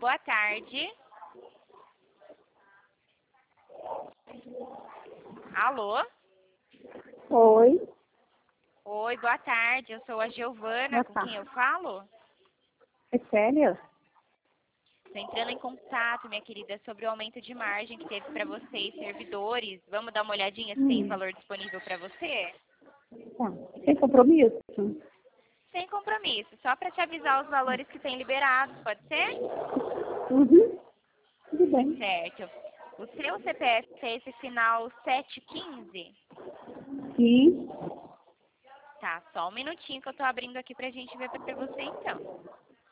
boa tarde. Alô? Oi, Oi, boa tarde. Eu sou a Giovana, boa com quem tarde. eu falo? É sério? Estou entrando em contato, minha querida, sobre o aumento de margem que teve para você e servidores. Vamos dar uma olhadinha se tem esse valor disponível para você? Tá. Sem compromisso? Sem compromisso, só para te avisar os valores que tem liberados, pode ser? Uhum. Tudo bem. Certo. O seu CPF é esse final 715? Sim. Tá, só um minutinho que eu tô abrindo aqui pra gente ver pra você então.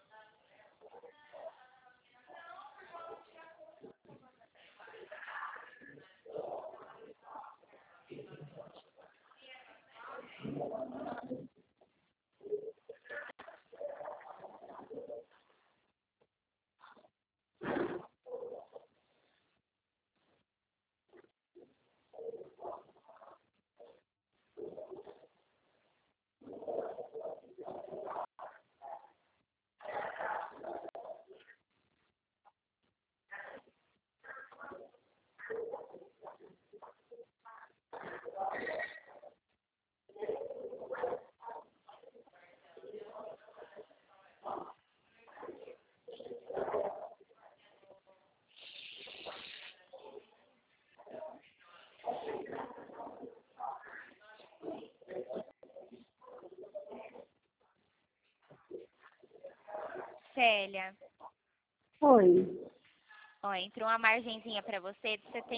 Célia, Oi. ó, entrou uma margenzinha pra você de R$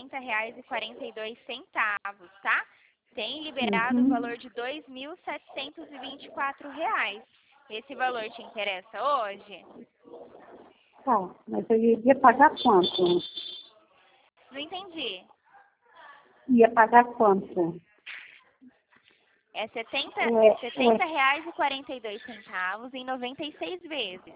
70,42, tá? Tem liberado o Uhum. valor de R$ 2.724. Esse valor te interessa hoje? Tá, mas eu ia pagar quanto? Não entendi. Ia pagar quanto? É É R$ 70,42 em 96 vezes.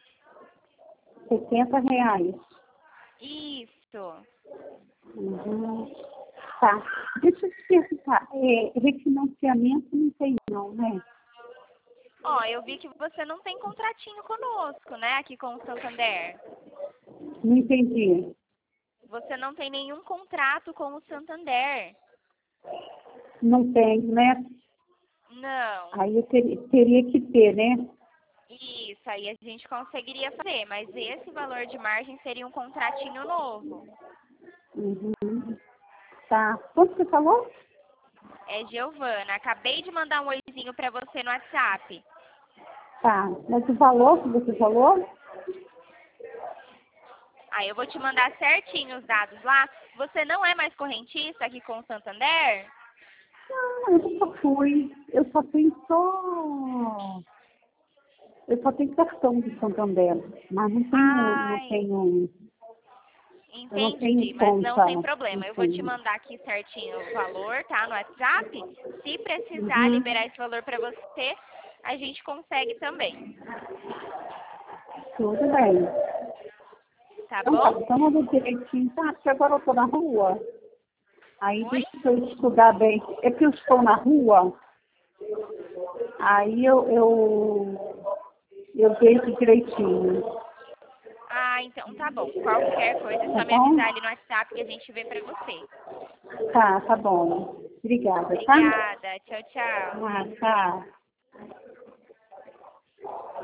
R$ 60. Isso. Uhum. Tá. Deixa eu te perguntar. Refinanciamento não tem não, né? Ó, eu vi que você não tem contratinho conosco, né, aqui com o Santander. Não entendi. Você não tem nenhum contrato com o Santander. Não tem, né? Não. Aí eu teria que ter, né? Isso, aí a gente conseguiria fazer, mas esse valor de margem seria um contratinho novo. Uhum. Tá. Quanto você falou? É Giovana, acabei de mandar um oizinho pra você no WhatsApp. Tá. Mas o valor que você falou? Aí eu vou te mandar certinho os dados lá. Você não é mais correntista aqui com o Santander? Não, eu só fui. Eu só tenho cartão de Santander, mas não tenho, não Ai, tenho, eu não entendi, tenho mas não conta, tem não problema. Eu vou te tenho. mandar aqui certinho o valor, tá? No WhatsApp. Se precisar Uhum. liberar esse valor pra você, a gente consegue também. Tudo bem. Tá Então tá, bom? então eu vou direitinho, tá? Porque agora eu tô na rua. Aí Oi? deixa eu estudar bem. É que eu estou na rua, aí eu vejo direitinho, Ah, então tá bom. Qualquer coisa é tá só me bom? avisar ali no WhatsApp que a gente vê pra você. Tá bom. Obrigada, tá? Obrigada. Tchau, tchau. Ah, tá.